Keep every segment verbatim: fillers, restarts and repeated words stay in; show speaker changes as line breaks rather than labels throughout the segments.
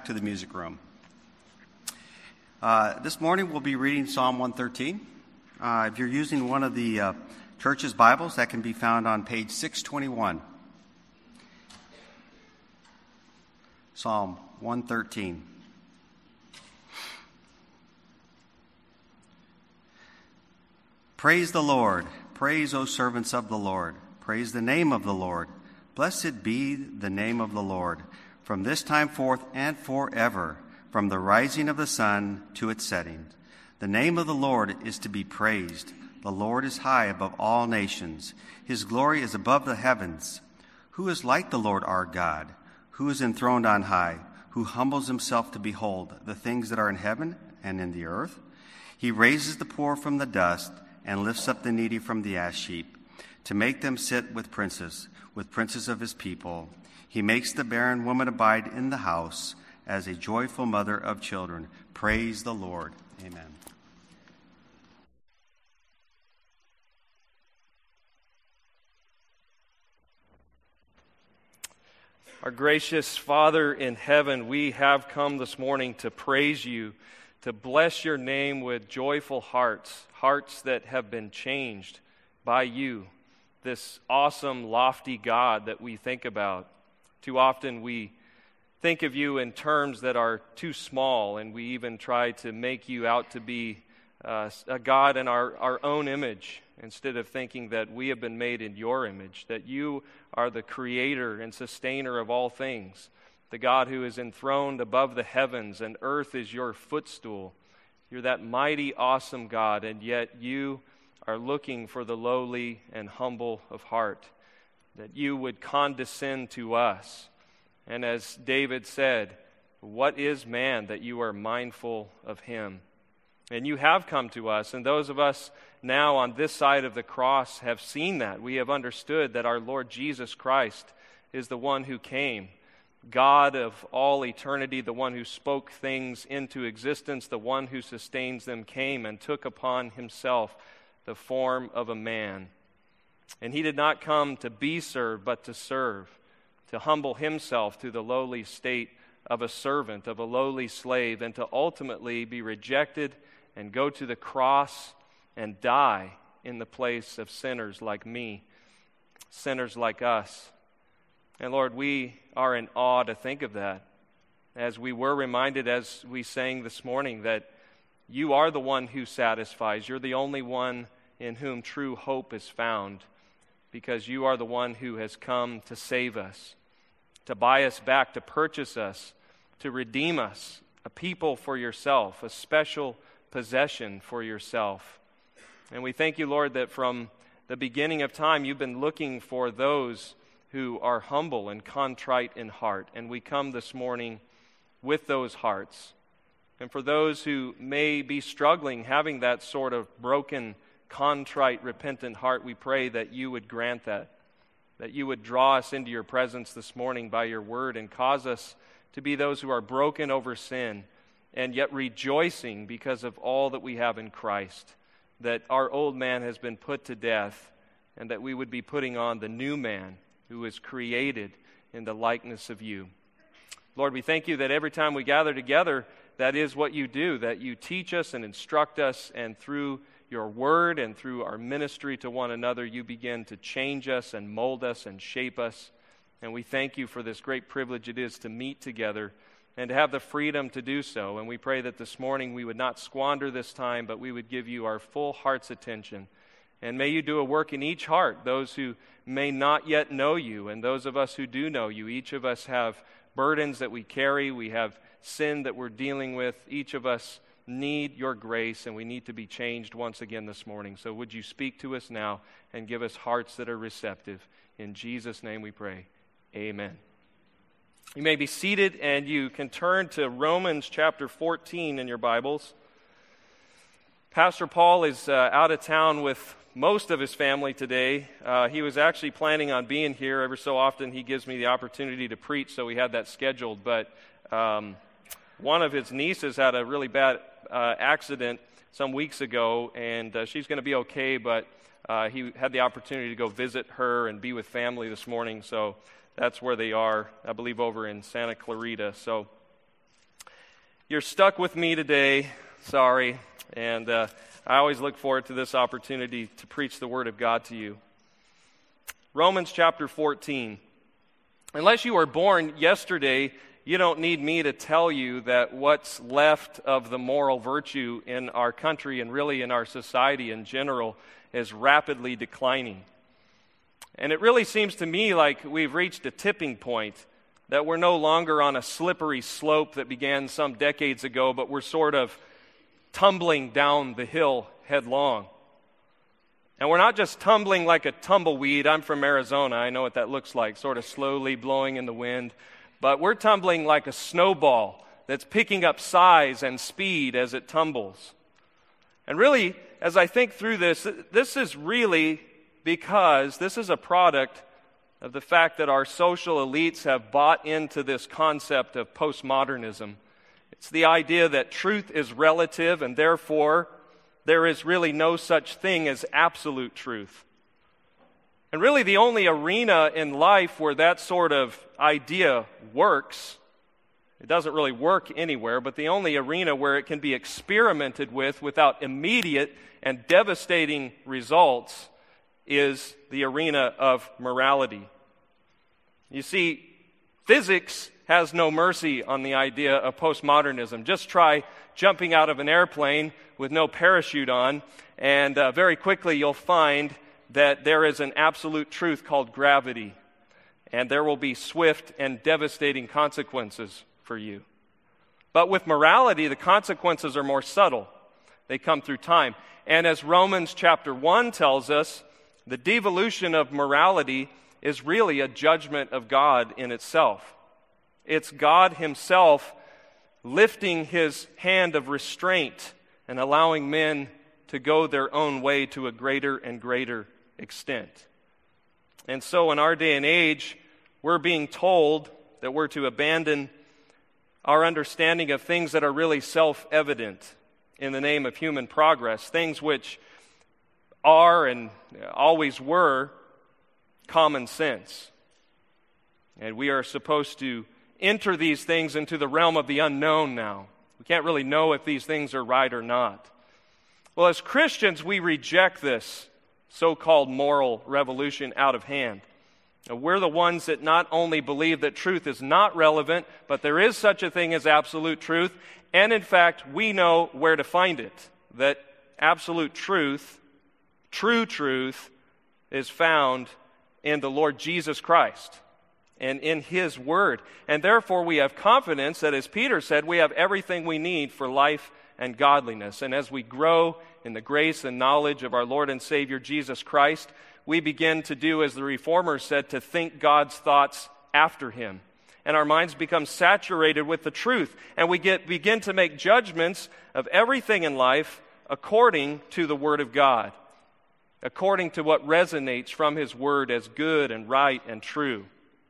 back to the music room. Uh, this morning we'll be reading Psalm one thirteen. Uh, if you're using one of the uh, church's Bibles, that can be found on page six twenty-one. Psalm one thirteen. Praise the Lord. Praise, O servants of the Lord. Praise the name of the Lord. Blessed be the name of the Lord, from this time forth and forever, from the rising of the sun to its setting. The name of the Lord is to be praised. The Lord is high above all nations. His glory is above the heavens. Who is like the Lord our God, who is enthroned on high, who humbles himself to behold the things that are in heaven and in the earth? He raises the poor from the dust and lifts up the needy from the ash heap, to make them sit with princes, with princes of his people. He makes the barren woman abide in the house as a joyful mother of children. Praise the Lord. Amen.
Our gracious Father in heaven, we have come this morning to praise you, to bless your name with joyful hearts, hearts that have been changed by you, this awesome, lofty God that we think about. Too often we think of you in terms that are too small, and we even try to make you out to be uh, a God in our, our own image, instead of thinking that we have been made in your image, that you are the creator and sustainer of all things, the God who is enthroned above the heavens, and earth is your footstool. You're that mighty, awesome God, and yet you are looking for the lowly and humble of heart, that you would condescend to us. And as David said, what is man that you are mindful of him? And you have come to us, and those of us now on this side of the cross have seen that. We have understood that our Lord Jesus Christ is the one who came, God of all eternity, the one who spoke things into existence, the one who sustains them, came and took upon himself the form of a man. And he did not come to be served, but to serve, to humble himself to the lowly state of a servant, of a lowly slave, and to ultimately be rejected and go to the cross and die in the place of sinners like me, sinners like us. And Lord, we are in awe to think of that, as we were reminded as we sang this morning that you are the one who satisfies. You're the only one in whom true hope is found, because you are the one who has come to save us, to buy us back, to purchase us, to redeem us, a people for yourself, a special possession for yourself. And we thank you, Lord, that from the beginning of time you've been looking for those who are humble and contrite in heart. And we come this morning with those hearts. And for those who may be struggling, having that sort of broken, contrite, repentant heart, we pray that you would grant that, that you would draw us into your presence this morning by your word and cause us to be those who are broken over sin and yet rejoicing because of all that we have in Christ, that our old man has been put to death, and that we would be putting on the new man who is created in the likeness of you. Lord, we thank you that every time we gather together, that is what you do, that you teach us and instruct us, and through your word and through our ministry to one another, you begin to change us and mold us and shape us. And we thank you for this great privilege it is to meet together and to have the freedom to do so. And we pray that this morning we would not squander this time, but we would give you our full heart's attention. And may you do a work in each heart, those who may not yet know you, and those of us who do know you. Each of us have burdens that we carry. We have sin that we're dealing with. Each of us need your grace, and we need to be changed once again this morning. So would you speak to us now and give us hearts that are receptive. In Jesus' name we pray. Amen. You may be seated, and you can turn to Romans chapter fourteen in your Bibles. Pastor Paul is uh, out of town with most of his family today. Uh, he was actually planning on being here. Every so often he gives me the opportunity to preach, so we had that scheduled. But um, one of his nieces had a really bad uh, accident some weeks ago, and uh, she's going to be okay, but uh, he had the opportunity to go visit her and be with family this morning, so that's where they are, I believe, over in Santa Clarita. So you're stuck with me today, sorry. And uh, I always look forward to this opportunity to preach the Word of God to you. Romans chapter fourteen. Unless you were born yesterday, you don't need me to tell you that what's left of the moral virtue in our country and really in our society in general is rapidly declining. And it really seems to me like we've reached a tipping point, that we're no longer on a slippery slope that began some decades ago, but we're sort of tumbling down the hill headlong. And we're not just tumbling like a tumbleweed. I'm from Arizona. I know what that looks like, sort of slowly blowing in the wind. But we're tumbling like a snowball that's picking up size and speed as it tumbles. And really, as I think through this, this is really because this is a product of the fact that our social elites have bought into this concept of postmodernism. It's the idea that truth is relative and therefore there is really no such thing as absolute truth. And really the only arena in life where that sort of idea works, it doesn't really work anywhere, but the only arena where it can be experimented with without immediate and devastating results is the arena of morality. You see, physics has no mercy on the idea of postmodernism. Just try jumping out of an airplane with no parachute on, and uh, very quickly you'll find that there is an absolute truth called gravity, and there will be swift and devastating consequences for you. But with morality, the consequences are more subtle. They come through time. And as Romans chapter one tells us, the devolution of morality is really a judgment of God in itself. It's God himself lifting his hand of restraint and allowing men to go their own way to a greater and greater extent. And so in our day and age, we're being told that we're to abandon our understanding of things that are really self-evident in the name of human progress, things which are and always were common sense. And we are supposed to enter these things into the realm of the unknown now. We can't really know if these things are right or not. Well, as Christians, we reject this so-called moral revolution out of hand. We're the ones that not only believe that truth is not relevant, but there is such a thing as absolute truth, and in fact, we know where to find it, that absolute truth, true truth, is found in the Lord Jesus Christ and in His Word. And therefore, we have confidence that, as Peter said, we have everything we need for life and godliness. And as we grow in the grace and knowledge of our Lord and Savior Jesus Christ, we begin to do, as the Reformer said, to think God's thoughts after Him. And our minds become saturated with the truth. And we get begin to make judgments of everything in life according to the Word of God, according to what resonates from His Word as good and right and true.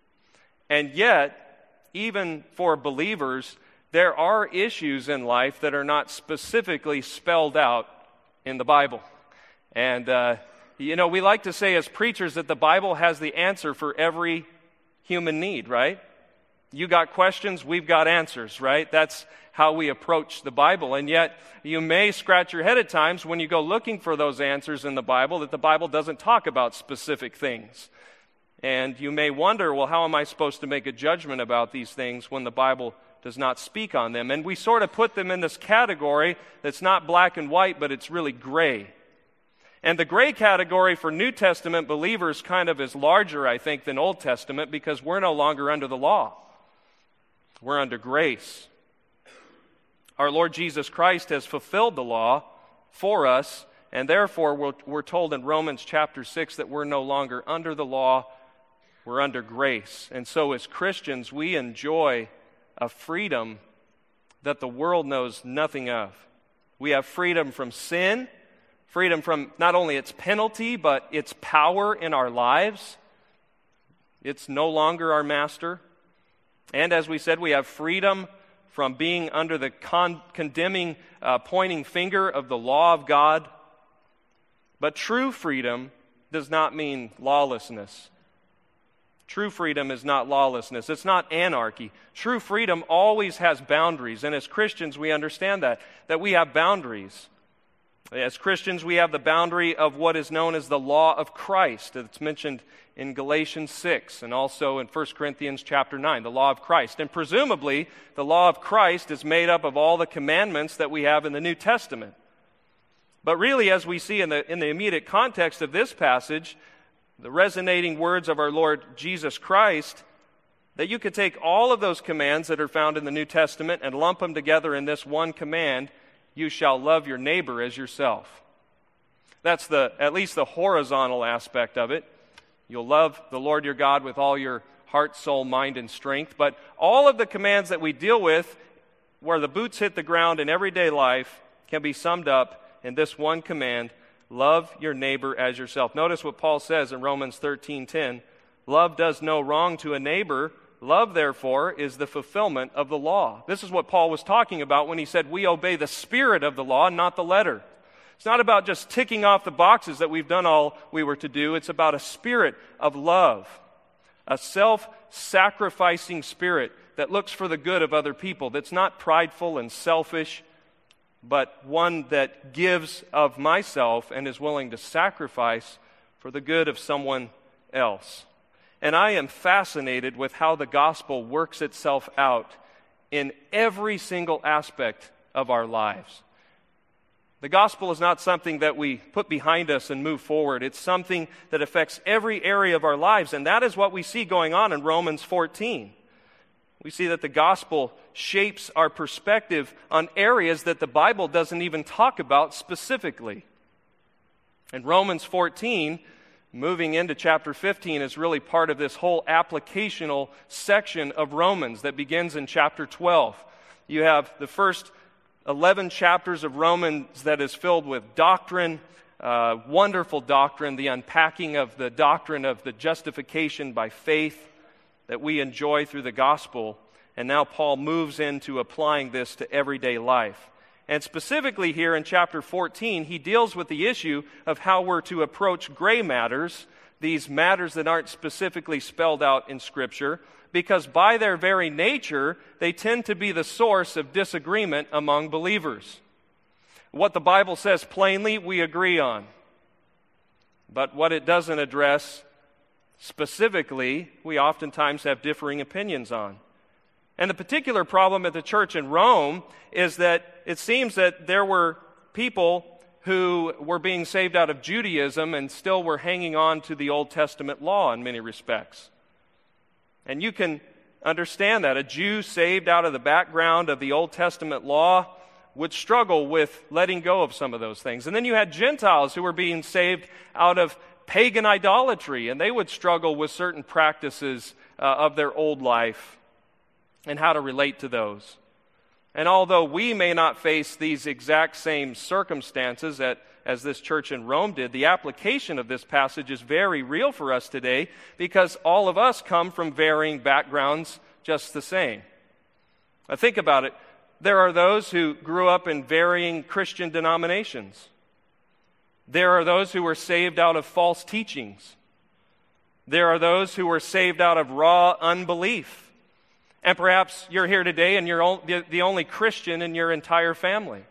And yet, even for believers, there are issues in life that are not specifically spelled out in the Bible. And, uh, you know, we like to say as preachers that the Bible has the answer for every human need, right? You got questions, we've got answers, right? That's how we approach the Bible. And yet, you may scratch your head at times when you go looking for those answers in the Bible that the Bible doesn't talk about specific things. And you may wonder, well, how am I supposed to make a judgment about these things when the Bible does not speak on them? And we sort of put them in this category that's not black and white, but it's really gray. And the gray category for New Testament believers kind of is larger, I think, than Old Testament, because we're no longer under the law. We're under grace. Our Lord Jesus Christ has fulfilled the law for us, and therefore we're, we're told in Romans chapter six that we're no longer under the law, we're under grace. And so as Christians, we enjoy a freedom that the world knows nothing of. We have freedom from sin, freedom from not only its penalty, but its power in our lives. It's no longer our master. And as we said, we have freedom from being under the con- condemning, uh, pointing finger of the law of God. But true freedom does not mean lawlessness. True freedom is not lawlessness. It's not anarchy. True freedom always has boundaries, and as Christians we understand that, that we have boundaries. As Christians we have the boundary of what is known as the law of Christ. It's mentioned in Galatians six and also in First Corinthians chapter nine, the law of Christ. And presumably the law of Christ is made up of all the commandments that we have in the New Testament. But really, as we see in the, in the immediate context of this passage, the resonating words of our Lord Jesus Christ, that you could take all of those commands that are found in the New Testament and lump them together in this one command: you shall love your neighbor as yourself. That's the at least the horizontal aspect of it. You'll love the Lord your God with all your heart, soul, mind, and strength. But all of the commands that we deal with, where the boots hit the ground in everyday life, can be summed up in this one command: love your neighbor as yourself. Notice what Paul says in Romans thirteen ten. Love does no wrong to a neighbor. Love, therefore, is the fulfillment of the law. This is what Paul was talking about when he said we obey the spirit of the law, not the letter. It's not about just ticking off the boxes that we've done all we were to do. It's about a spirit of love, a self-sacrificing spirit that looks for the good of other people, that's not prideful and selfish, but one that gives of myself and is willing to sacrifice for the good of someone else. And I am fascinated with how the gospel works itself out in every single aspect of our lives. The gospel is not something that we put behind us and move forward. It's something that affects every area of our lives, and that is what we see going on in Romans fourteen. We see that the gospel shapes our perspective on areas that the Bible doesn't even talk about specifically. In Romans fourteen, moving into chapter fifteen is really part of this whole applicational section of Romans that begins in chapter twelve. You have the first eleven chapters of Romans that is filled with doctrine, uh, wonderful doctrine, the unpacking of the doctrine of the justification by faith that we enjoy through the gospel. And now Paul moves into applying this to everyday life. And specifically here in chapter fourteen, he deals with the issue of how we're to approach gray matters, these matters that aren't specifically spelled out in Scripture, because by their very nature, they tend to be the source of disagreement among believers. What the Bible says plainly, we agree on. But what it doesn't address specifically, we oftentimes have differing opinions on. And the particular problem at the church in Rome is that it seems that there were people who were being saved out of Judaism and still were hanging on to the Old Testament law in many respects. And you can understand that. A Jew saved out of the background of the Old Testament law would struggle with letting go of some of those things. And then you had Gentiles who were being saved out of pagan idolatry, and they would struggle with certain practices uh, of their old life and how to relate to those. And although we may not face these exact same circumstances at, as this church in Rome did, the application of this passage is very real for us today because all of us come from varying backgrounds just the same. Now think about it. There are those who grew up in varying Christian denominations. There are those who were saved out of false teachings. There are those who were saved out of raw unbelief. And perhaps you're here today and you're the only Christian in your entire family.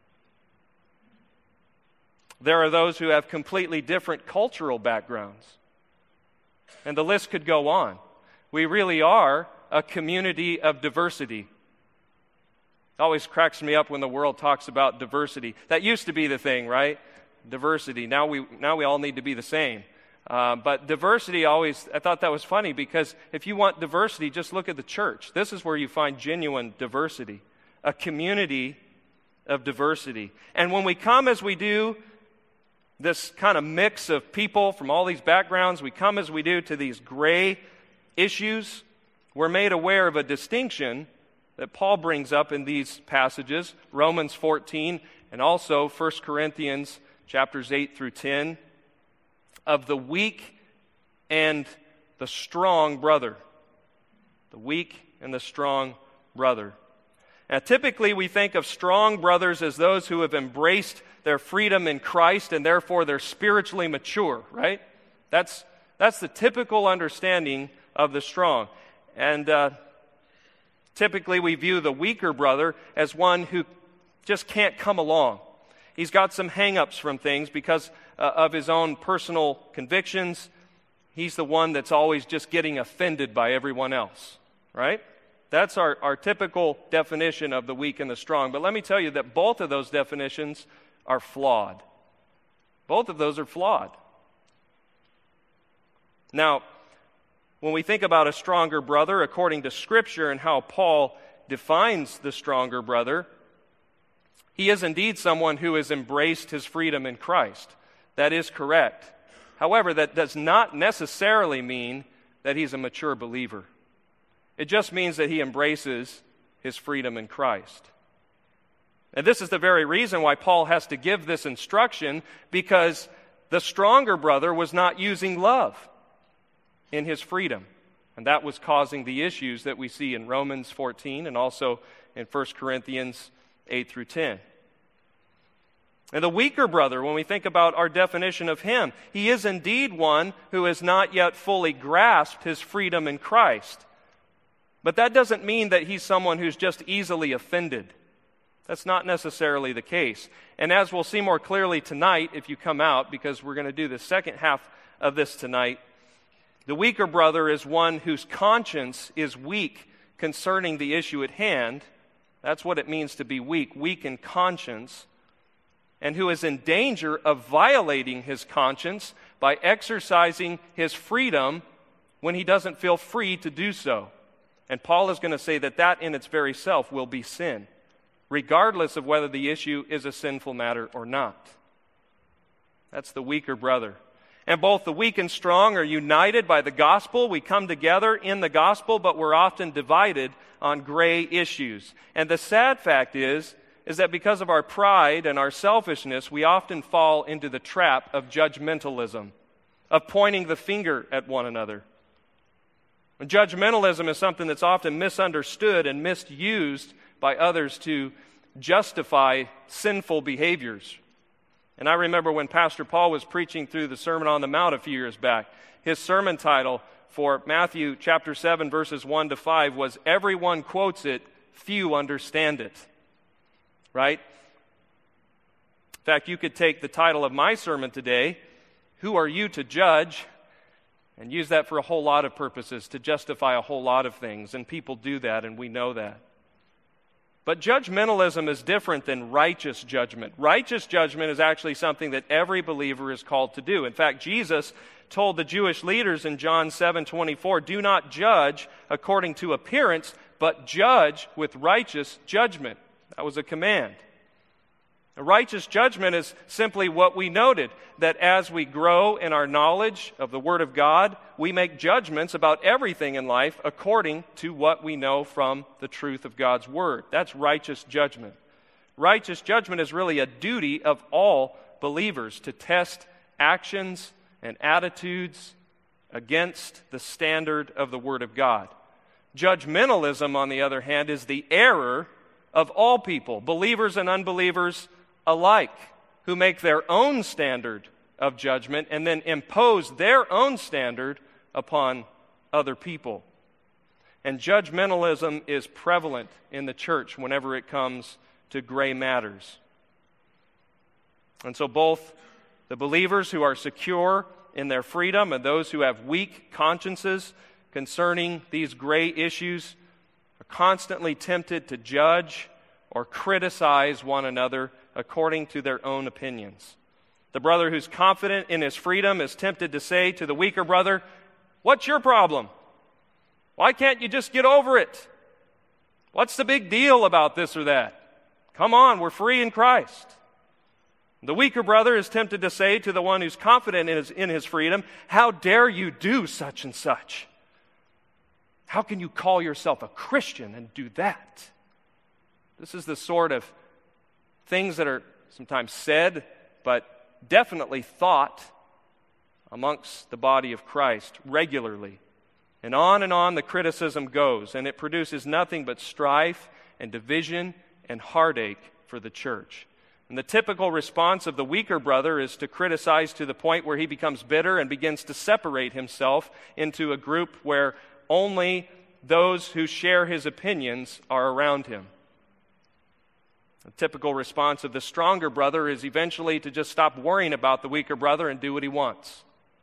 There are those who have completely different cultural backgrounds. And the list could go on. We really are a community of diversity. It always cracks me up when the world talks about diversity. That used to be the thing, right? Diversity. Now we now we all need to be the same. Uh, but diversity always, I thought that was funny because if you want diversity, just look at the church. This is where you find genuine diversity, a community of diversity. And when we come as we do, this kind of mix of people from all these backgrounds, we come as we do to these gray issues, we're made aware of a distinction that Paul brings up in these passages, Romans fourteen and also First Corinthians chapters eight through ten, of the weak and the strong brother. The weak and the strong brother. Now, typically we think of strong brothers as those who have embraced their freedom in Christ and therefore they're spiritually mature, right? That's, that's the typical understanding of the strong. And uh, typically we view the weaker brother as one who just can't come along. He's got some hang-ups from things because uh, of his own personal convictions. He's the one that's always just getting offended by everyone else, right? That's our, our typical definition of the weak and the strong. But let me tell you that both of those definitions are flawed. Both of those are flawed. Now, when we think about a stronger brother, according to Scripture and how Paul defines the stronger brother, he is indeed someone who has embraced his freedom in Christ. That is correct. However, that does not necessarily mean that he's a mature believer. It just means that he embraces his freedom in Christ. And this is the very reason why Paul has to give this instruction, because the stronger brother was not using love in his freedom. And that was causing the issues that we see in Romans fourteen and also in First Corinthians eight through ten. And the weaker brother, when we think about our definition of him, he is indeed one who has not yet fully grasped his freedom in Christ. But that doesn't mean that he's someone who's just easily offended. That's not necessarily the case. And as we'll see more clearly tonight, if you come out, because we're going to do the second half of this tonight, the weaker brother is one whose conscience is weak concerning the issue at hand. That's what it means to be weak, weak in conscience, and who is in danger of violating his conscience by exercising his freedom when he doesn't feel free to do so. And Paul is going to say that that in its very self will be sin, regardless of whether the issue is a sinful matter or not. That's the weaker brother. And both the weak and strong are united by the gospel. We come together in the gospel, but we're often divided on gray issues. And the sad fact is, is that because of our pride and our selfishness, we often fall into the trap of judgmentalism, of pointing the finger at one another. And judgmentalism is something that's often misunderstood and misused by others to justify sinful behaviors. And I remember when Pastor Paul was preaching through the Sermon on the Mount a few years back, his sermon title for Matthew chapter seven, verses one to five was, "Everyone quotes it, few understand it." Right? In fact, you could take the title of my sermon today, "Who Are You to Judge?" and use that for a whole lot of purposes, to justify a whole lot of things. And people do that, and we know that. But judgmentalism is different than righteous judgment. Righteous judgment is actually something that every believer is called to do. In fact, Jesus told the Jewish leaders in John seven twenty-four, "Do not judge according to appearance, but judge with righteous judgment." That was a command. A righteous judgment is simply what we noted, that as we grow in our knowledge of the Word of God, we make judgments about everything in life according to what we know from the truth of God's Word. That's righteous judgment. Righteous judgment is really a duty of all believers to test actions and attitudes against the standard of the Word of God. Judgmentalism, on the other hand, is the error of all people, believers and unbelievers alike, who make their own standard of judgment and then impose their own standard upon other people. And judgmentalism is prevalent in the church whenever it comes to gray matters. And so both the believers who are secure in their freedom and those who have weak consciences concerning these gray issues are constantly tempted to judge or criticize one another according to their own opinions. The brother who's confident in his freedom is tempted to say to the weaker brother, "What's your problem? Why can't you just get over it? What's the big deal about this or that? Come on, we're free in Christ." The weaker brother is tempted to say to the one who's confident in his, in his freedom, "How dare you do such and such? How can you call yourself a Christian and do that?" This is the sort of things that are sometimes said, but definitely thought amongst the body of Christ regularly. And on and on the criticism goes, and it produces nothing but strife and division and heartache for the church. And the typical response of the weaker brother is to criticize to the point where he becomes bitter and begins to separate himself into a group where only those who share his opinions are around him. The typical response of the stronger brother is eventually to just stop worrying about the weaker brother and do what he wants.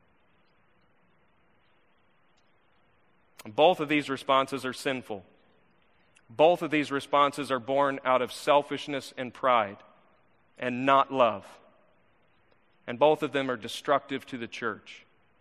And both of these responses are sinful. Both of these responses are born out of selfishness and pride, and not love. And both of them are destructive to the church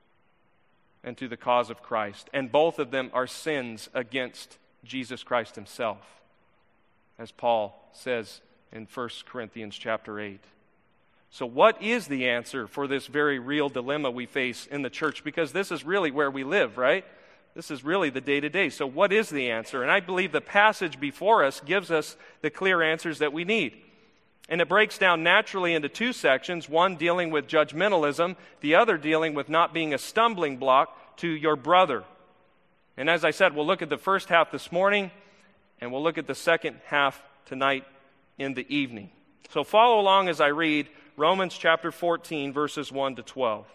and to the cause of Christ. And both of them are sins against Jesus Christ himself, as Paul says in First Corinthians chapter eight. So what is the answer for this very real dilemma we face in the church? Because this is really where we live, right? This is really the day-to-day. So what is the answer? And I believe the passage before us gives us the clear answers that we need. And it breaks down naturally into two sections, one dealing with judgmentalism, the other dealing with not being a stumbling block to your brother. And as I said, we'll look at the first half this morning, and we'll look at the second half tonight in the evening. So follow along as I read Romans chapter fourteen, verses one to twelve.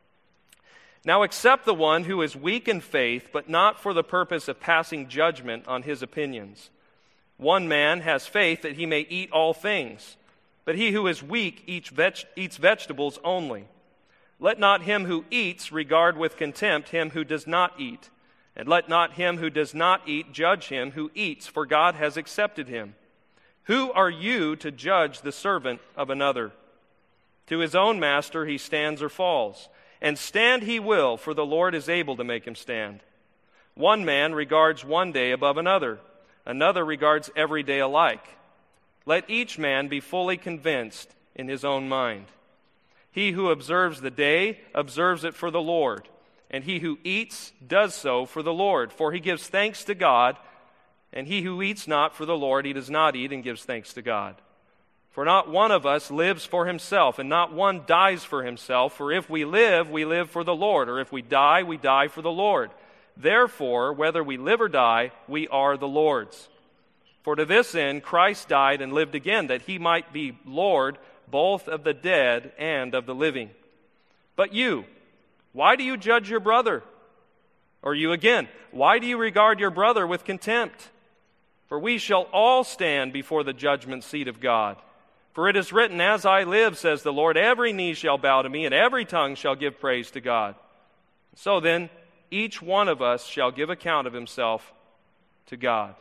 Now accept the one who is weak in faith, but not for the purpose of passing judgment on his opinions. One man has faith that he may eat all things, but he who is weak eats, veg- eats vegetables only. Let not him who eats regard with contempt him who does not eat, and let not him who does not eat judge him who eats, for God has accepted him. Who are you to judge the servant of another? To his own master he stands or falls, and stand he will, for the Lord is able to make him stand. One man regards one day above another, another regards every day alike. Let each man be fully convinced in his own mind. He who observes the day observes it for the Lord, and he who eats does so for the Lord, for he gives thanks to God, and he who eats not for the Lord, he does not eat and gives thanks to God. For not one of us lives for himself, and not one dies for himself, for if we live, we live for the Lord, or if we die, we die for the Lord. Therefore, whether we live or die, we are the Lord's. For to this end Christ died and lived again, that he might be Lord both of the dead and of the living. But you, why do you judge your brother? Or you again, why do you regard your brother with contempt? For we shall all stand before the judgment seat of God. For it is written, as I live, says the Lord, every knee shall bow to me, and every tongue shall give praise to God. So then, each one of us shall give account of himself to God.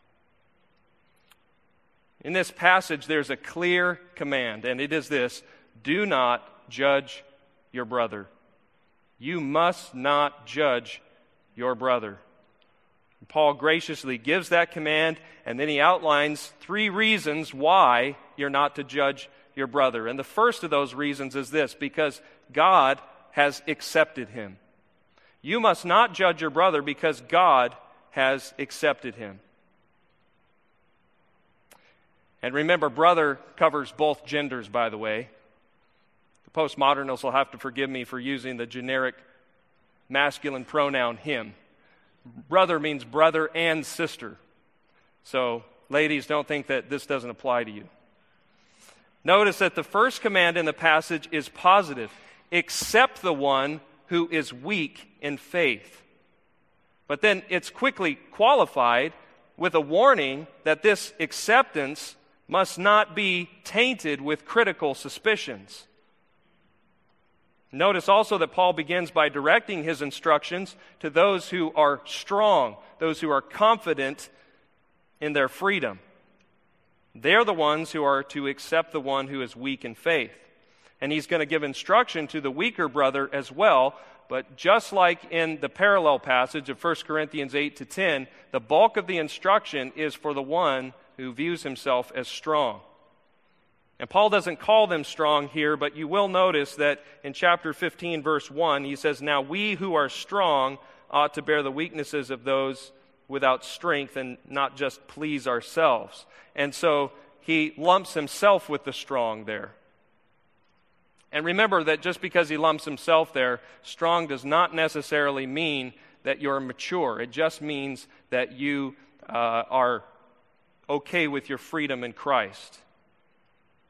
In this passage, there's a clear command, and it is this: do not judge your brother. You must not judge your brother. Paul graciously gives that command, and then he outlines three reasons why you're not to judge your brother. And the first of those reasons is this: because God has accepted him. You must not judge your brother because God has accepted him. And remember, brother covers both genders, by the way. The postmodernists will have to forgive me for using the generic masculine pronoun him. Brother means brother and sister. So, ladies, don't think that this doesn't apply to you. Notice that the first command in the passage is positive. Accept the one who is weak in faith. But then it's quickly qualified with a warning that this acceptance must not be tainted with critical suspicions. Notice also that Paul begins by directing his instructions to those who are strong, those who are confident in their freedom. They're the ones who are to accept the one who is weak in faith. And he's going to give instruction to the weaker brother as well, but just like in the parallel passage of First Corinthians eight to ten, the bulk of the instruction is for the one who views himself as strong. And Paul doesn't call them strong here, but you will notice that in chapter fifteen, verse one, he says, "Now we who are strong ought to bear the weaknesses of those without strength and not just please ourselves." And so he lumps himself with the strong there. And remember that just because he lumps himself there, strong does not necessarily mean that you're mature. It just means that you uh, are okay with your freedom in Christ.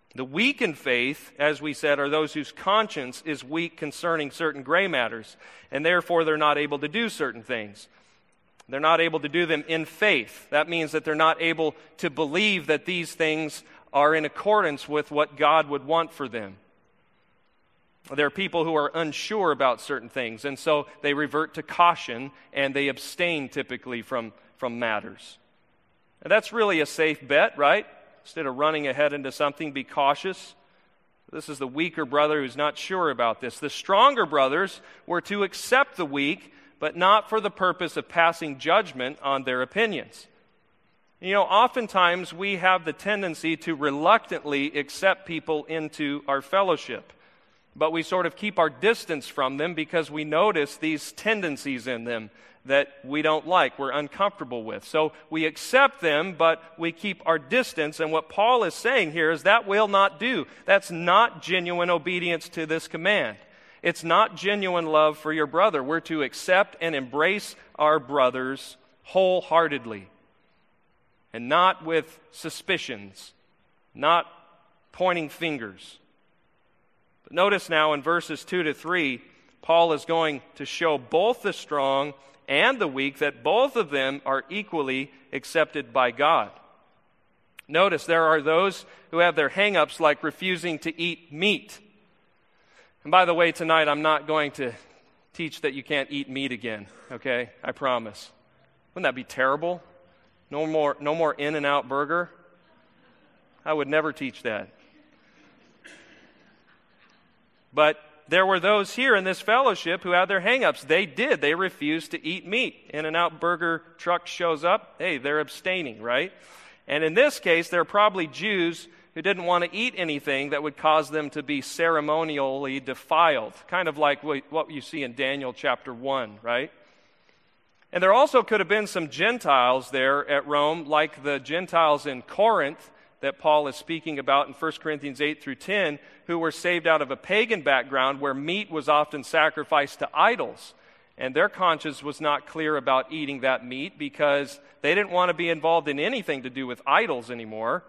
The weak in faith, as we said, are those whose conscience is weak concerning certain gray matters, and therefore they're not able to do certain things. They're not able to do them in faith. That means that they're not able to believe that these things are in accordance with what God would want for them. There are people who are unsure about certain things, and so they revert to caution, and they abstain typically from, from matters. And that's really a safe bet, right? Instead of running ahead into something, be cautious. This is the weaker brother who's not sure about this. The stronger brothers were to accept the weak, but not for the purpose of passing judgment on their opinions. You know, oftentimes we have the tendency to reluctantly accept people into our fellowship, but we sort of keep our distance from them because we notice these tendencies in them that we don't like, we're uncomfortable with. So we accept them, but we keep our distance. And what Paul is saying here is that will not do. That's not genuine obedience to this command. It's not genuine love for your brother. We're to accept and embrace our brothers wholeheartedly, and not with suspicions, not pointing fingers. But notice now in verses two to three, Paul is going to show both the strong and the weak that both of them are equally accepted by God. Notice there are those who have their hang-ups like refusing to eat meat. And by the way, tonight I'm not going to teach that you can't eat meat again, okay? I promise. Wouldn't that be terrible? No more, no more In-N-Out burger? I would never teach that. But there were those here in this fellowship who had their hang-ups. They did. They refused to eat meat. In-N-Out burger truck shows up. Hey, they're abstaining, right? And in this case, they're probably Jews who didn't want to eat anything that would cause them to be ceremonially defiled, kind of like what you see in Daniel chapter one, right? And there also could have been some Gentiles there at Rome, like the Gentiles in Corinth that Paul is speaking about in First Corinthians eight through ten, who were saved out of a pagan background where meat was often sacrificed to idols. And their conscience was not clear about eating that meat because they didn't want to be involved in anything to do with idols anymore.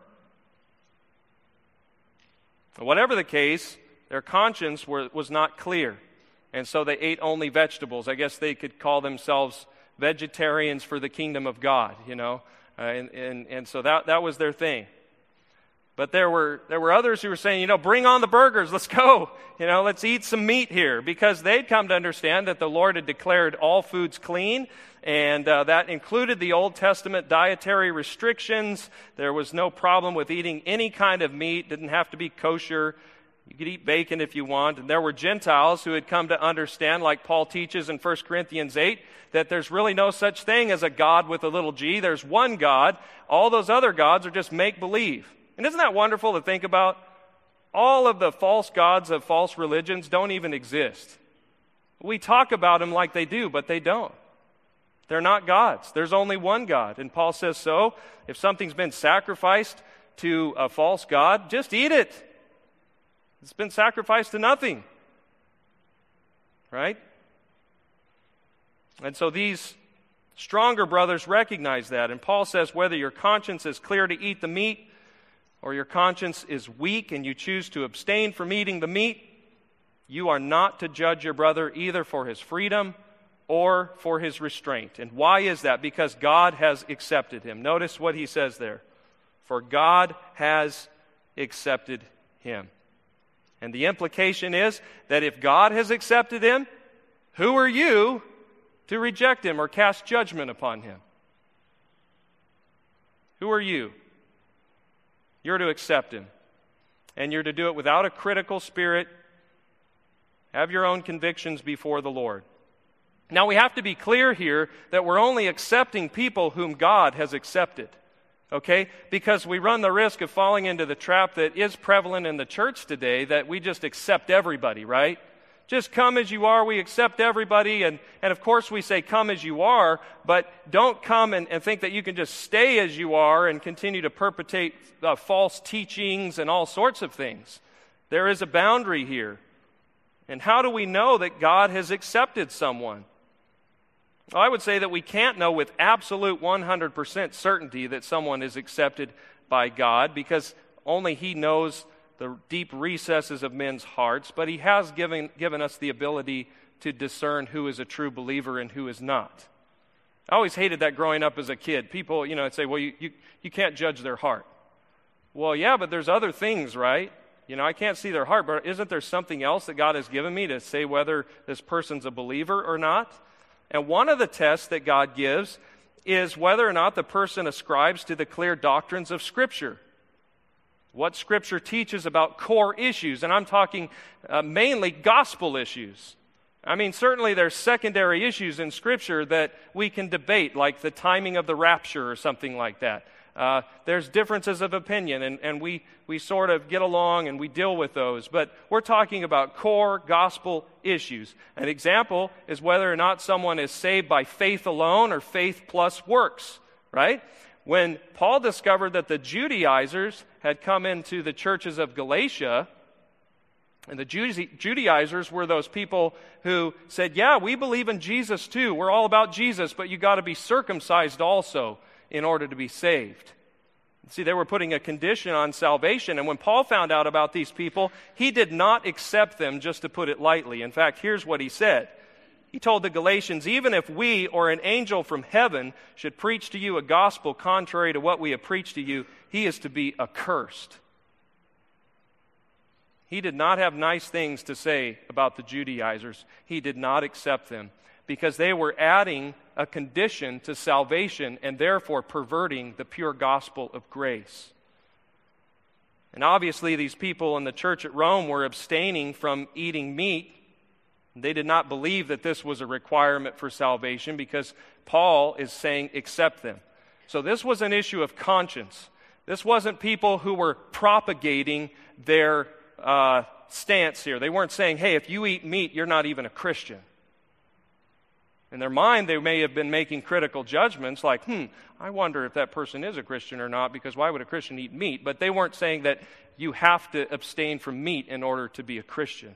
Whatever the case, their conscience were, was not clear. And so they ate only vegetables. I guess they could call themselves vegetarians for the kingdom of God, you know. Uh, and, and, and so that, that was their thing. But there were there were others who were saying, you know, bring on the burgers, let's go. You know, let's eat some meat here. Because they'd come to understand that the Lord had declared all foods clean, and uh, that included the Old Testament dietary restrictions. There was no problem with eating any kind of meat, didn't have to be kosher. You could eat bacon if you want. And there were Gentiles who had come to understand, like Paul teaches in First Corinthians eight, that there's really no such thing as a God with a little g. There's one God. All those other gods are just make-believe. And isn't that wonderful to think about? All of the false gods of false religions don't even exist. We talk about them like they do, but they don't. They're not gods. There's only one God. And Paul says so. If something's been sacrificed to a false god, just eat it. It's been sacrificed to nothing. Right? And so these stronger brothers recognize that. And Paul says whether your conscience is clear to eat the meat or your conscience is weak and you choose to abstain from eating the meat, you are not to judge your brother either for his freedom or for his restraint. And why is that? Because God has accepted him. Notice what he says there. For God has accepted him. And the implication is that if God has accepted him, who are you to reject him or cast judgment upon him? Who are you? You're to accept him. And you're to do it without a critical spirit. Have your own convictions before the Lord. Now we have to be clear here that we're only accepting people whom God has accepted. Okay? Because we run the risk of falling into the trap that is prevalent in the church today, that we just accept everybody, right? Just come as you are, we accept everybody, and, and of course we say come as you are, but don't come and, and think that you can just stay as you are and continue to perpetrate uh, false teachings and all sorts of things. There is a boundary here. And how do we know that God has accepted someone? Well, I would say that we can't know with absolute one hundred percent certainty that someone is accepted by God, because only He knows the deep recesses of men's hearts, but he has given, given us the ability to discern who is a true believer and who is not. I always hated that growing up as a kid. People, you know, would say, well, you, you, you can't judge their heart. Well, yeah, but there's other things, right? You know, I can't see their heart, but isn't there something else that God has given me to say whether this person's a believer or not? And one of the tests that God gives is whether or not the person ascribes to the clear doctrines of Scripture. What Scripture teaches about core issues, and I'm talking uh, mainly gospel issues. I mean, certainly there's secondary issues in Scripture that we can debate, like the timing of the rapture or something like that. Uh, there's differences of opinion, and, and we, we sort of get along and we deal with those. But we're talking about core gospel issues. An example is whether or not someone is saved by faith alone or faith plus works, right? When Paul discovered that the Judaizers had come into the churches of Galatia, and the Judaizers were those people who said, yeah, we believe in Jesus too. We're all about Jesus, but you got to be circumcised also in order to be saved. See, they were putting a condition on salvation, and when Paul found out about these people, he did not accept them, just to put it lightly. In fact, here's what he said. He told the Galatians, even if we or an angel from heaven should preach to you a gospel contrary to what we have preached to you, he is to be accursed. He did not have nice things to say about the Judaizers. He did not accept them because they were adding a condition to salvation and therefore perverting the pure gospel of grace. And obviously these people in the church at Rome were abstaining from eating meat. They did not believe that this was a requirement for salvation because Paul is saying accept them. So this was an issue of conscience. This wasn't people who were propagating their Uh, stance here. They weren't saying, hey, if you eat meat, you're not even a Christian. In their mind, they may have been making critical judgments like, hmm, I wonder if that person is a Christian or not, because why would a Christian eat meat? But they weren't saying that you have to abstain from meat in order to be a Christian.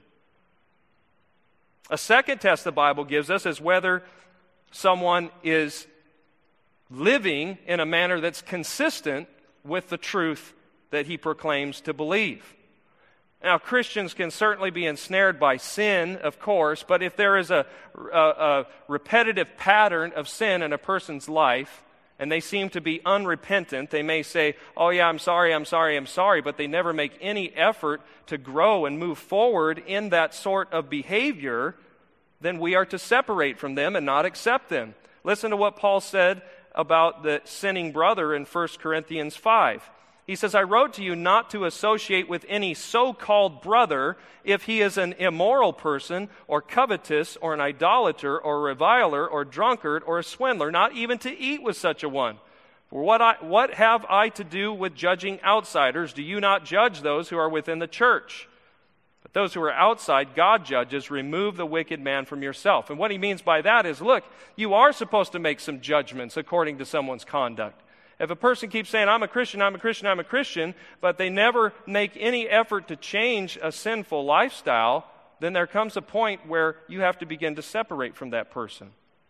A second test the Bible gives us is whether someone is living in a manner that's consistent with the truth that he proclaims to believe. Now, Christians can certainly be ensnared by sin, of course, but if there is a, a, a repetitive pattern of sin in a person's life, and they seem to be unrepentant, they may say, oh yeah, I'm sorry, I'm sorry, I'm sorry, but they never make any effort to grow and move forward in that sort of behavior, then we are to separate from them and not accept them. Listen to what Paul said about the sinning brother in First Corinthians five. He says, I wrote to you not to associate with any so-called brother if he is an immoral person or covetous or an idolater or a reviler or drunkard or a swindler, not even to eat with such a one. For what, I, what have I to do with judging outsiders? Do you not judge those who are within the church? But those who are outside, God judges. Remove the wicked man from yourself. And what he means by that is, look, you are supposed to make some judgments according to someone's conduct. If a person keeps saying, I'm a Christian, I'm a Christian, I'm a Christian, but they never make any effort to change a sinful lifestyle, then there comes a point where you have to begin to separate from that person.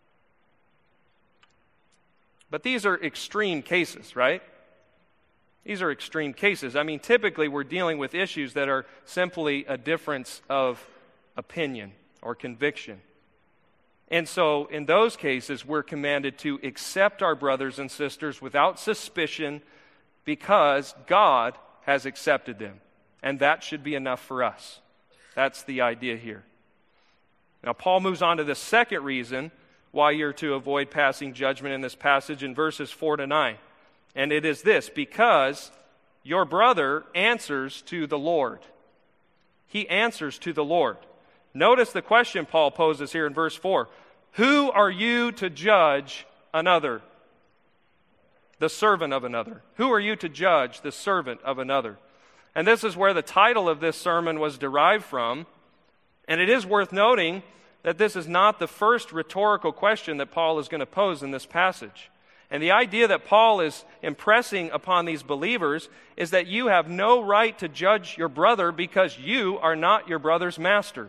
But these are extreme cases, right? These are extreme cases. I mean, typically we're dealing with issues that are simply a difference of opinion or conviction. And so in those cases, we're commanded to accept our brothers and sisters without suspicion because God has accepted them. And that should be enough for us. That's the idea here. Now, Paul moves on to the second reason why you're to avoid passing judgment in this passage in verses four to nine. And it is this, because your brother answers to the Lord. He answers to the Lord. Notice the question Paul poses here in verse four. Who are you to judge another? The servant of another. Who are you to judge the servant of another? And this is where the title of this sermon was derived from. And it is worth noting that this is not the first rhetorical question that Paul is going to pose in this passage. And the idea that Paul is impressing upon these believers is that you have no right to judge your brother because you are not your brother's master.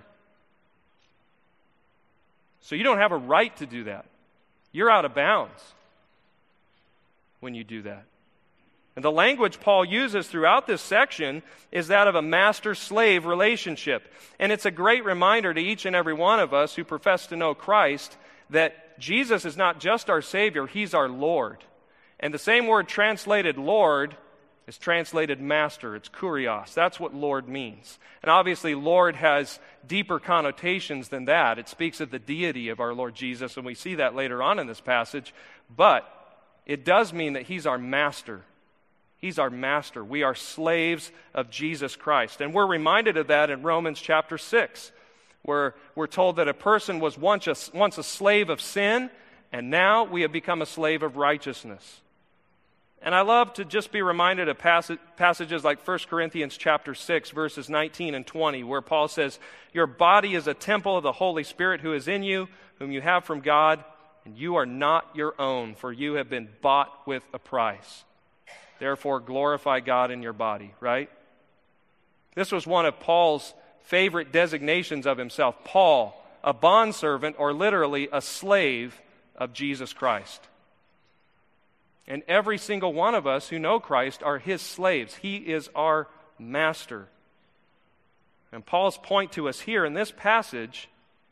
So you don't have a right to do that. You're out of bounds when you do that. And the language Paul uses throughout this section is that of a master-slave relationship. And it's a great reminder to each and every one of us who profess to know Christ that Jesus is not just our Savior, He's our Lord. And the same word translated Lord is translated master. It's kurios. That's what Lord means. And obviously, Lord has deeper connotations than that. It speaks of the deity of our Lord Jesus, and we see that later on in this passage. But it does mean that He's our master. He's our master. We are slaves of Jesus Christ. And we're reminded of that in Romans chapter six, where we're told that a person was once a, once a slave of sin, and now we have become a slave of righteousness. And I love to just be reminded of passage, passages like First Corinthians chapter six, verses nineteen and twenty, where Paul says, "Your body is a temple of the Holy Spirit who is in you, whom you have from God, and you are not your own, for you have been bought with a price. Therefore, glorify God in your body," right? This was one of Paul's favorite designations of himself. Paul, a bondservant, or literally a slave of Jesus Christ. And every single one of us who know Christ are His slaves. He is our master. And Paul's point to us here in this passage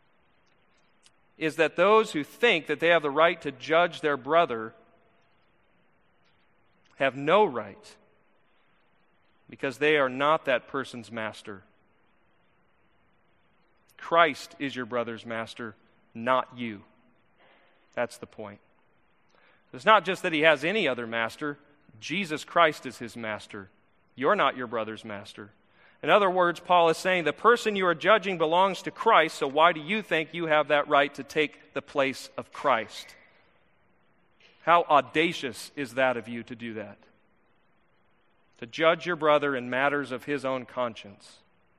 is that those who think that they have the right to judge their brother have no right, because they are not that person's master. Christ is your brother's master, not you. That's the point. It's not just that he has any other master. Jesus Christ is his master. You're not your brother's master. In other words, Paul is saying the person you are judging belongs to Christ, so why do you think you have that right to take the place of Christ? How audacious is that of you to do that? To judge your brother in matters of his own conscience.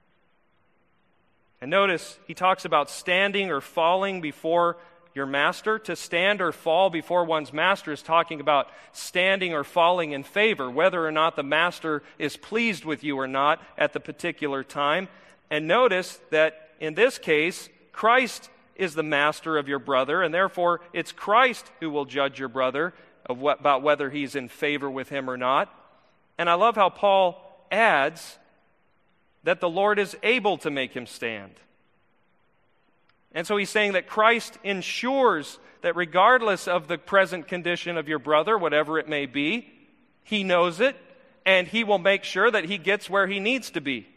And notice, he talks about standing or falling before your master. To stand or fall before one's master is talking about standing or falling in favor, whether or not the master is pleased with you or not at the particular time. And notice that in this case, Christ is the master of your brother, and therefore it's Christ who will judge your brother of what, about whether he's in favor with him or not. And I love how Paul adds that the Lord is able to make him stand. And so he's saying that Christ ensures that regardless of the present condition of your brother, whatever it may be, He knows it, and He will make sure that he gets where he needs to be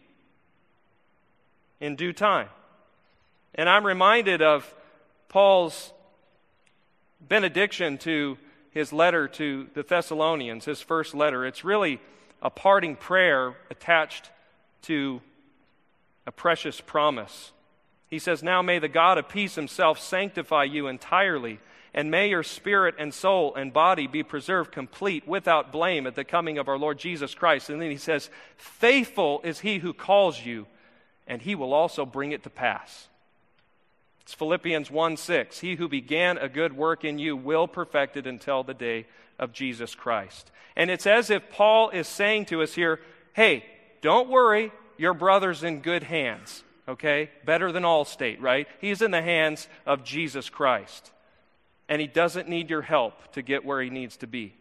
in due time. And I'm reminded of Paul's benediction to his letter to the Thessalonians, his first letter. It's really a parting prayer attached to a precious promise. He says, "Now may the God of peace Himself sanctify you entirely, and may your spirit and soul and body be preserved complete without blame at the coming of our Lord Jesus Christ." And then he says, "Faithful is He who calls you, and He will also bring it to pass." It's Philippians one six. "He who began a good work in you will perfect it until the day of Jesus Christ." And it's as if Paul is saying to us here, hey, don't worry, your brother's in good hands. Okay? Better than Allstate, right? He's in the hands of Jesus Christ. And he doesn't need your help to get where he needs to be.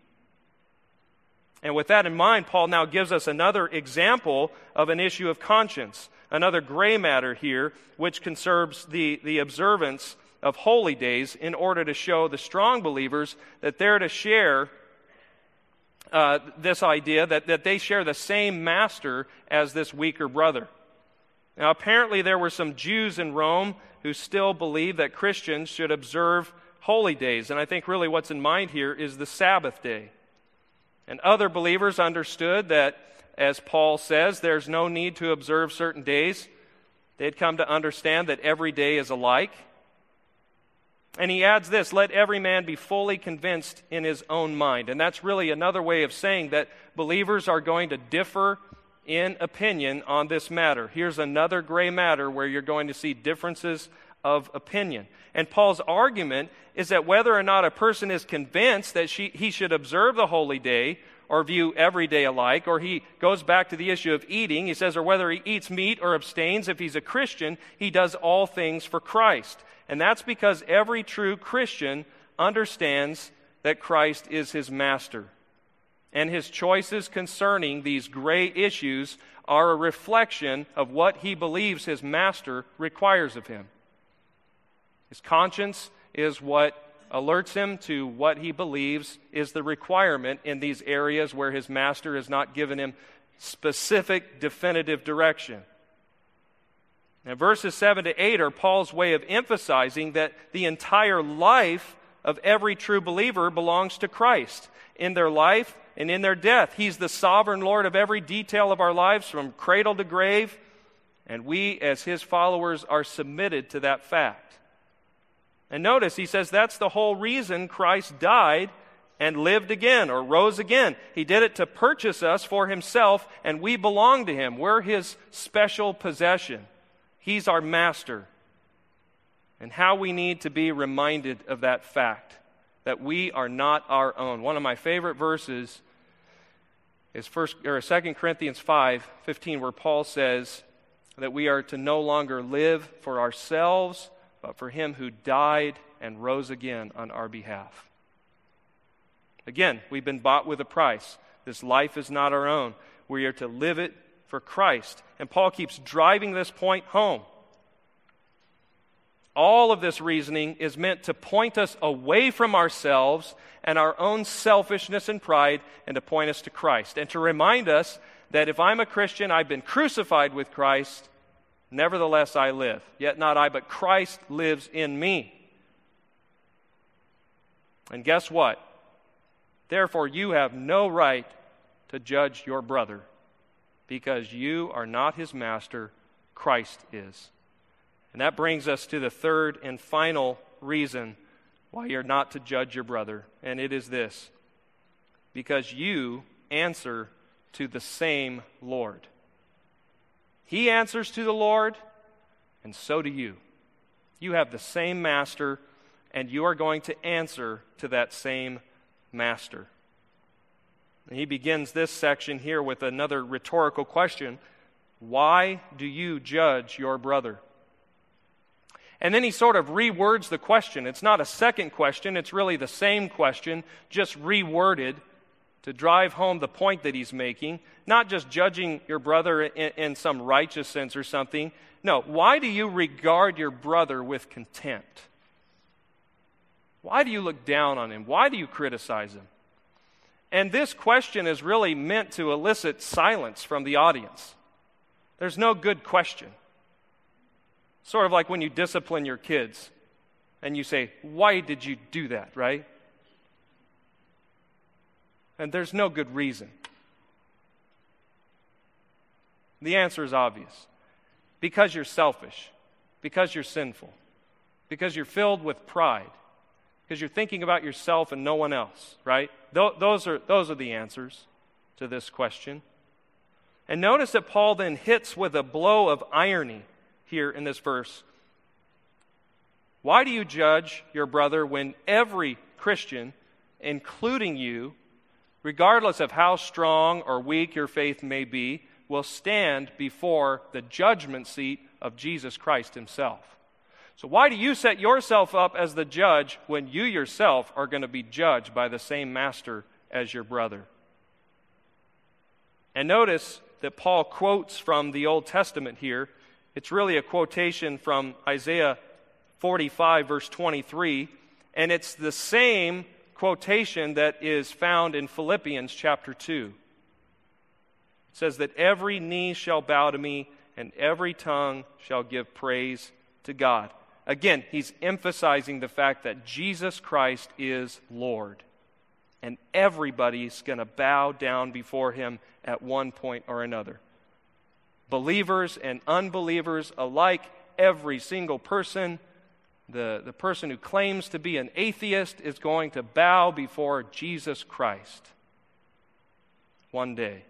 And with that in mind, Paul now gives us another example of an issue of conscience, another gray matter here, which concerns the, the observance of holy days in order to show the strong believers that they're to share uh, this idea that, that they share the same master as this weaker brother. Now, apparently there were some Jews in Rome who still believed that Christians should observe holy days. And I think really what's in mind here is the Sabbath day. And other believers understood that, as Paul says, there's no need to observe certain days. They'd come to understand that every day is alike. And he adds this, "Let every man be fully convinced in his own mind." And that's really another way of saying that believers are going to differ in opinion on this matter. Here's another gray matter where you're going to see differences of opinion. And Paul's argument is that whether or not a person is convinced that she, he should observe the holy day or view every day alike, or he goes back to the issue of eating, he says, or whether he eats meat or abstains, if he's a Christian, he does all things for Christ. And that's because every true Christian understands that Christ is his master. And his choices concerning these great issues are a reflection of what he believes his master requires of him. His conscience is what alerts him to what he believes is the requirement in these areas where his master has not given him specific, definitive direction. And verses seven to eight are Paul's way of emphasizing that the entire life of every true believer belongs to Christ. In their life and in their death, he's the sovereign Lord of every detail of our lives from cradle to grave, and we as his followers are submitted to that fact. And notice, he says that's the whole reason Christ died and lived again or rose again. He did it to purchase us for himself, and we belong to him. We're his special possession. He's our master. And how we need to be reminded of that fact, that we are not our own. One of my favorite verses is first or Second Corinthians five fifteen, where Paul says that we are to no longer live for ourselves, but for him who died and rose again on our behalf. Again, we've been bought with a price. This life is not our own. We are to live it for Christ. And Paul keeps driving this point home. All of this reasoning is meant to point us away from ourselves and our own selfishness and pride, and to point us to Christ. And to remind us that if I'm a Christian, I've been crucified with Christ. Nevertheless, I live. Yet not I, but Christ lives in me. And guess what? Therefore, you have no right to judge your brother, because you are not his master, Christ is. And that brings us to the third and final reason why you're not to judge your brother. And it is this: because you answer to the same Lord. He answers to the Lord, and so do you. You have the same master, and you are going to answer to that same master. And he begins this section here with another rhetorical question: why do you judge your brother? And then he sort of rewords the question. It's not a second question, it's really the same question, just reworded to drive home the point that he's making. Not just judging your brother in, in some righteous sense or something. No, why do you regard your brother with contempt? Why do you look down on him? Why do you criticize him? And this question is really meant to elicit silence from the audience. There's no good question. Sort of like when you discipline your kids and you say, why did you do that, right? And there's no good reason. The answer is obvious. Because you're selfish. Because you're sinful. Because you're filled with pride. Because you're thinking about yourself and no one else, right? Th- those are, those are the answers to this question. And notice that Paul then hits with a blow of irony here in this verse. Why do you judge your brother when every Christian, including you, regardless of how strong or weak your faith may be, will stand before the judgment seat of Jesus Christ himself? So why do you set yourself up as the judge when you yourself are going to be judged by the same master as your brother? And notice that Paul quotes from the Old Testament here. It's really a quotation from Isaiah forty-five, verse twenty-three, and it's the same quotation that is found in Philippians chapter two. It says that every knee shall bow to me, and every tongue shall give praise to God. Again, he's emphasizing the fact that Jesus Christ is Lord, and everybody's going to bow down before him at one point or another. Believers and unbelievers alike, every single person, the, the person who claims to be an atheist is going to bow before Jesus Christ one day.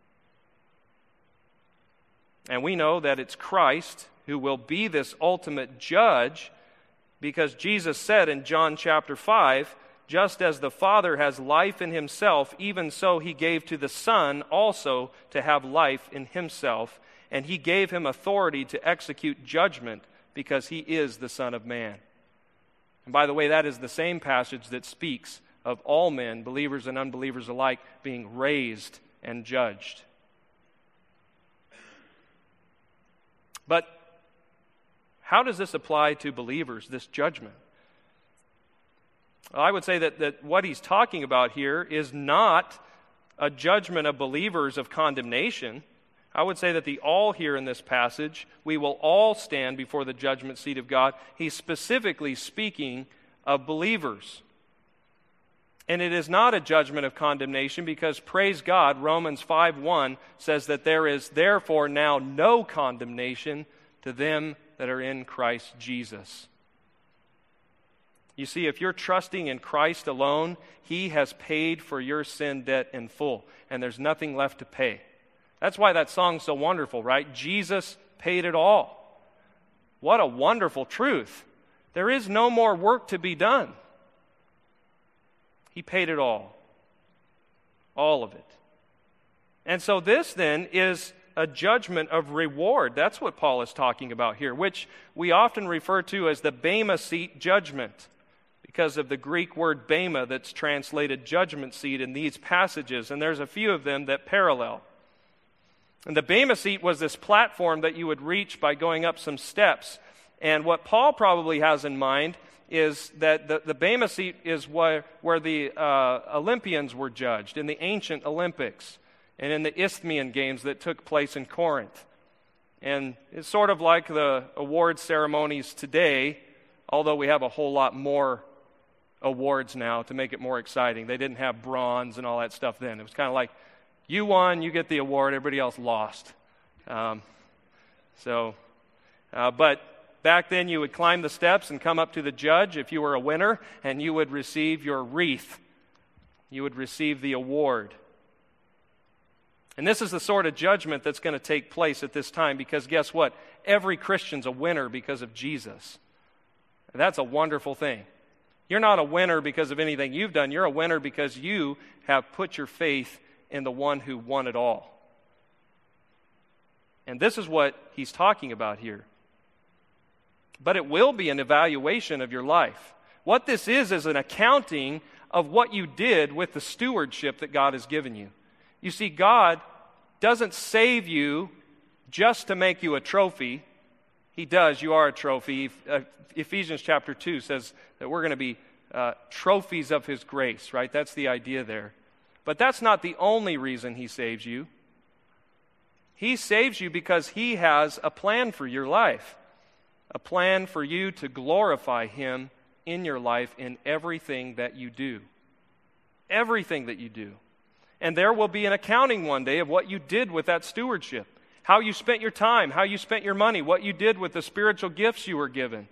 And we know that it's Christ who will be this ultimate judge, because Jesus said in John chapter five, just as the Father has life in himself, even so he gave to the Son also to have life in himself. And he gave him authority to execute judgment because he is the Son of Man. And by the way, that is the same passage that speaks of all men, believers and unbelievers alike, being raised and judged. But how does this apply to believers, this judgment? Well, I would say that, that what he's talking about here is not a judgment of believers of condemnation. I would say that the all here in this passage, we will all stand before the judgment seat of God. He's specifically speaking of believers. And it is not a judgment of condemnation because, praise God, Romans five one says that there is therefore now no condemnation to them that are in Christ Jesus. You see, if you're trusting in Christ alone, He has paid for your sin debt in full, and there's nothing left to pay. That's why that song's so wonderful, right? Jesus paid it all. What a wonderful truth. There is no more work to be done. He paid it all. All of it. And so this then is a judgment of reward. That's what Paul is talking about here, which we often refer to as the Bema seat judgment, because of the Greek word bema that's translated judgment seat in these passages, and there's a few of them that parallel. And the Bema seat was this platform that you would reach by going up some steps. And what Paul probably has in mind is that the, the Bema seat is where, where the uh, Olympians were judged in the ancient Olympics and in the Isthmian Games that took place in Corinth. And it's sort of like the award ceremonies today, although we have a whole lot more awards now to make it more exciting. They didn't have bronze and all that stuff then. It was kind of like, you won, you get the award, everybody else lost. Um, so, uh, but back then you would climb the steps and come up to the judge if you were a winner, and you would receive your wreath. You would receive the award. And this is the sort of judgment that's going to take place at this time, because guess what? Every Christian's a winner because of Jesus. That's a wonderful thing. You're not a winner because of anything you've done. You're a winner because you have put your faith in the one who won it all. And this is what he's talking about here. But it will be an evaluation of your life. What this is is an accounting of what you did with the stewardship that God has given you. You see, God doesn't save you just to make you a trophy. He does. You are a trophy. Ephesians chapter two says that we're going to be uh, trophies of His grace, right? That's the idea there. But that's not the only reason He saves you. He saves you because He has a plan for your life, a plan for you to glorify Him in your life in everything that you do. Everything that you do. And there will be an accounting one day of what you did with that stewardship, how you spent your time, how you spent your money, what you did with the spiritual gifts you were given.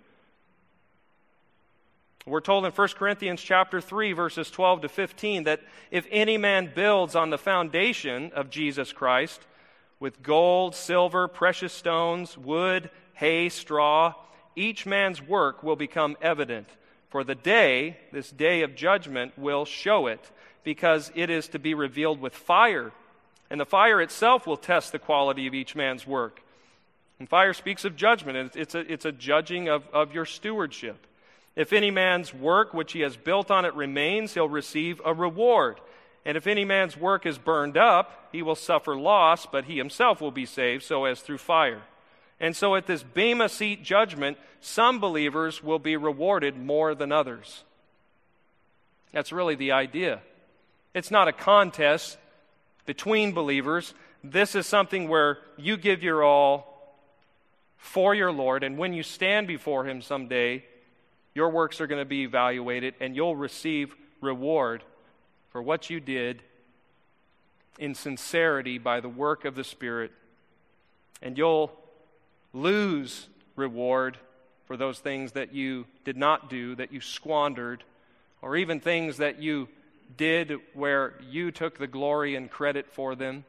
We're told in First Corinthians chapter three, verses twelve to fifteen, that if any man builds on the foundation of Jesus Christ with gold, silver, precious stones, wood, hay, straw, each man's work will become evident. For the day, this day of judgment, will show it, because it is to be revealed with fire. And the fire itself will test the quality of each man's work. And fire speaks of judgment. It's a, it's a judging of, of your stewardship. If any man's work which he has built on it remains, he'll receive a reward. And if any man's work is burned up, he will suffer loss, but he himself will be saved, so as through fire. And so at this Bema seat judgment, some believers will be rewarded more than others. That's really the idea. It's not a contest between believers. This is something where you give your all for your Lord, and when you stand before Him someday, your works are going to be evaluated, and you'll receive reward for what you did in sincerity by the work of the Spirit. And you'll lose reward for those things that you did not do, that you squandered, or even things that you did where you took the glory and credit for them.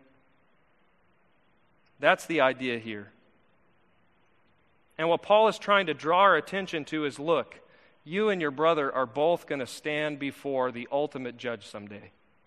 That's the idea here. And what Paul is trying to draw our attention to is, look, you and your brother are both going to stand before the ultimate judge someday.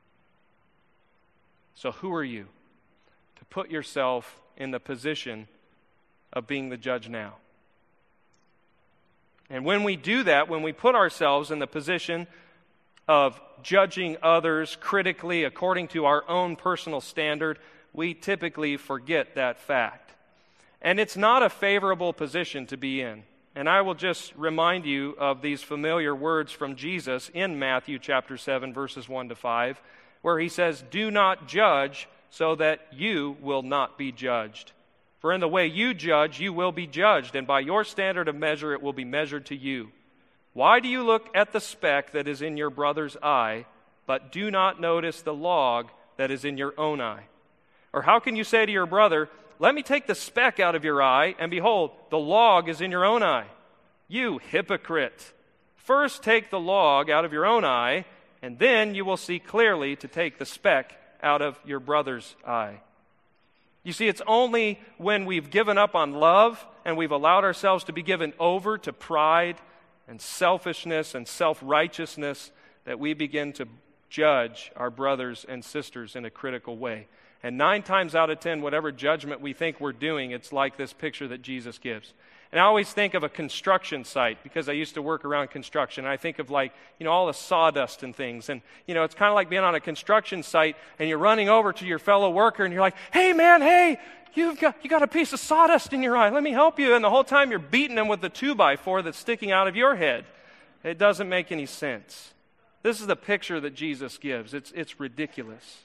So who are you to put yourself in the position of being the judge now? And when we do that, when we put ourselves in the position of judging others critically according to our own personal standard, we typically forget that fact. And it's not a favorable position to be in. And I will just remind you of these familiar words from Jesus in Matthew chapter seven, verses one to five, where he says, "Do not judge so that you will not be judged. For in the way you judge, you will be judged, and by your standard of measure it will be measured to you. Why do you look at the speck that is in your brother's eye, but do not notice the log that is in your own eye? Or how can you say to your brother, 'Let me take the speck out of your eye,' and behold, the log is in your own eye? You hypocrite! First take the log out of your own eye, and then you will see clearly to take the speck out of your brother's eye." You see, it's only when we've given up on love and we've allowed ourselves to be given over to pride and selfishness and self-righteousness that we begin to judge our brothers and sisters in a critical way. And nine times out of ten, whatever judgment we think we're doing, it's like this picture that Jesus gives. And I always think of a construction site because I used to work around construction. I think of like, you know, all the sawdust and things. And, you know, it's kind of like being on a construction site and you're running over to your fellow worker and you're like, "Hey, man, hey, you've got, you got a piece of sawdust in your eye. Let me help you." And the whole time you're beating them with the two by four that's sticking out of your head. It doesn't make any sense. This is the picture that Jesus gives. It's, it's ridiculous.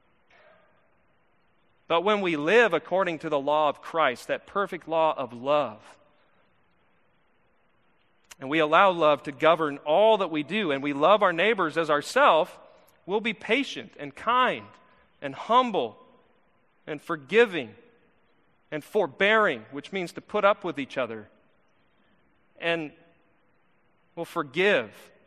But when we live according to the law of Christ, that perfect law of love, and we allow love to govern all that we do, and we love our neighbors as ourselves, we'll be patient and kind and humble and forgiving and forbearing, which means to put up with each other. And we'll forgive.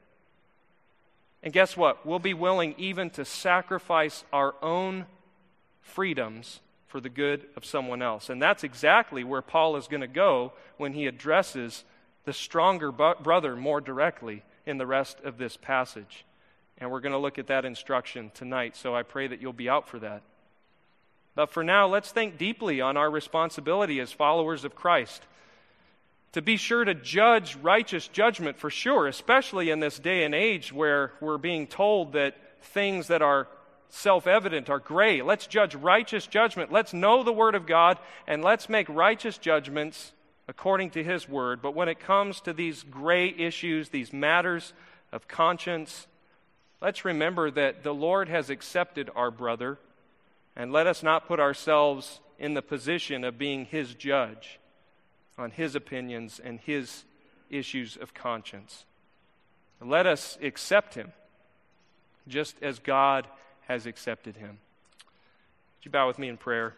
And guess what? We'll be willing even to sacrifice our own freedoms for the good of someone else. And that's exactly where Paul is going to go when he addresses the stronger brother more directly in the rest of this passage. And we're going to look at that instruction tonight, so I pray that you'll be out for that. But for now, let's think deeply on our responsibility as followers of Christ. To be sure to judge righteous judgment for sure, especially in this day and age where we're being told that things that are self-evident are gray. Let's judge righteous judgment. Let's know the Word of God, and let's make righteous judgments according to His Word. But when it comes to these gray issues, these matters of conscience, let's remember that the Lord has accepted our brother, and let us not put ourselves in the position of being His judge on His opinions and His issues of conscience. Let us accept Him just as God has accepted Him. Would you bow with me in prayer?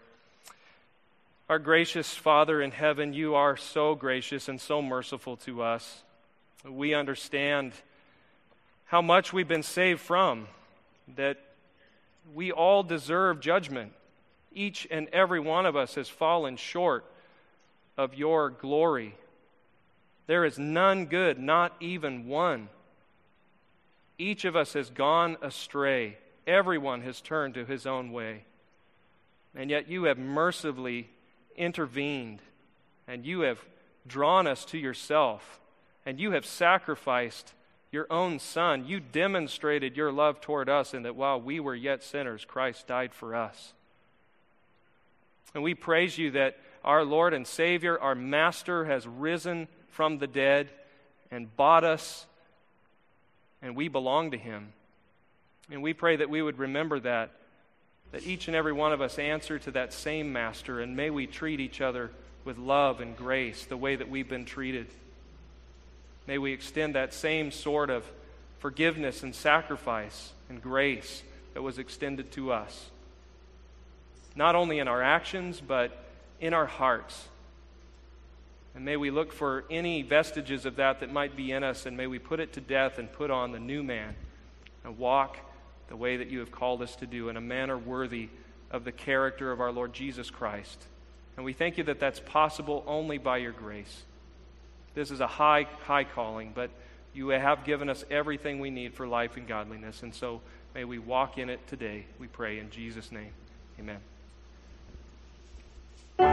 Our gracious Father in heaven, You are so gracious and so merciful to us. We understand how much we've been saved from, that we all deserve judgment. Each and every one of us has fallen short of Your glory. There is none good, not even one. Each of us has gone astray. Everyone has turned to his own way. And yet You have mercifully intervened, and You have drawn us to Yourself, and You have sacrificed Your own Son. You demonstrated Your love toward us in that while we were yet sinners, Christ died for us. And we praise You that our Lord and Savior, our Master, has risen from the dead and bought us, and we belong to Him. And we pray that we would remember that, that each and every one of us answer to that same Master, and may we treat each other with love and grace the way that we've been treated. May we extend that same sort of forgiveness and sacrifice and grace that was extended to us, not only in our actions, but in our hearts. And may we look for any vestiges of that that might be in us, and may we put it to death and put on the new man and walk the way that You have called us to do in a manner worthy of the character of our Lord Jesus Christ. And we thank You that that's possible only by Your grace. This is a high, high calling, but You have given us everything we need for life and godliness. And so may we walk in it today, we pray in Jesus' name. Amen.